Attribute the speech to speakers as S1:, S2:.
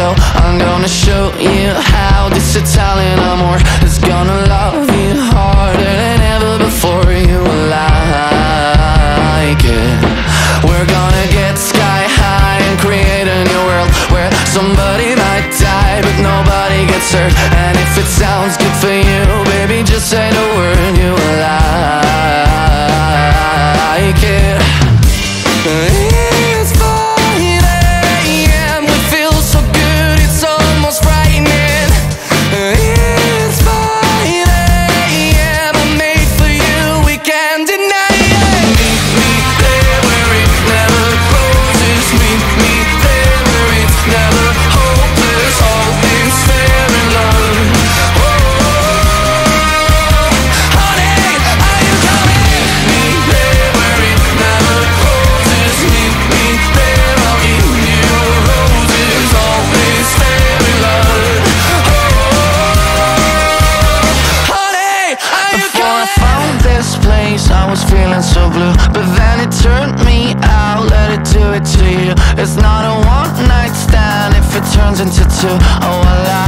S1: go. I'm gonna show you how this Italian amor is gonna love you harder than ever before. You will like it. We're gonna get sky high and create a new world where somebody might die but nobody gets hurt. And if it sounds good for you, baby, just say the word. You will like it. It's 5 a.m. We feel so good, it's almost frightening. It's 5 a.m. I'm made for you, we can't deny it. Meet me there where it never closes. Meet me there where it's never hopeless. All things fair in love. Oh, honey, are you coming? Meet me there where it never closes. Meet me there, I'll give you roses. All things fair in love. Oh, honey, are you coming? Before I found this place, I was feeling so blue, but then it turned me out. Let it do it to you. It's not a one night stand if it turns into two. Oh, I